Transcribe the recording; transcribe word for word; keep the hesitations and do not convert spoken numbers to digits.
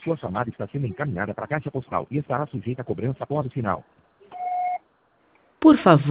Sua chamada está sendo encaminhada para a caixa postal e estará sujeita a cobrança após o sinal. Por favor.